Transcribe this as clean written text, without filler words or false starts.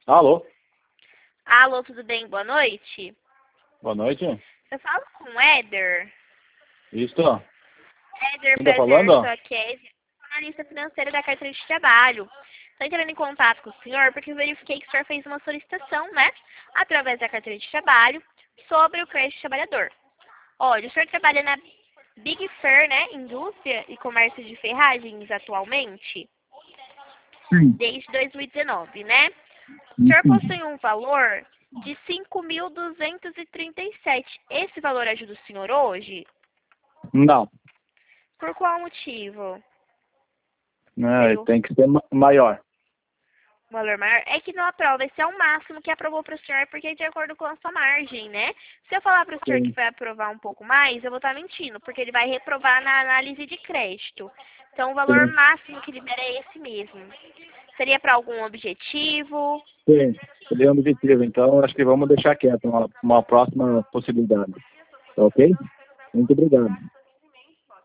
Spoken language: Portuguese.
Alô? Alô, tudo bem? Boa noite. Boa noite. Eu falo com o Éder. Isso. Éder Quem tá Prazer falando? Soares, analista financeira da carteira de trabalho. Estou entrando em contato com o senhor porque eu verifiquei que o senhor fez uma solicitação, né, através da carteira de trabalho, sobre o crédito trabalhador. Olha, o senhor trabalha na Big Fair, né, indústria e comércio de ferragens atualmente, Sim. desde 2019, né? O senhor Sim. possui um valor de 5.237. Esse valor ajuda o senhor hoje? Não. Por qual motivo? Não, Seria o tem que ser maior. valor maior? É que não aprova. Esse é o máximo que aprovou para o senhor, porque é de acordo com a sua margem, né? Se eu falar para o senhor que Sim. vai aprovar um pouco mais, eu vou estar mentindo, porque ele vai reprovar na análise de crédito. Então, o valor Sim. máximo que libera é esse mesmo. Seria para algum objetivo? Sim. Seria um objetivo. Então, acho que vamos deixar quieto uma próxima possibilidade. Tá ok? Muito obrigado.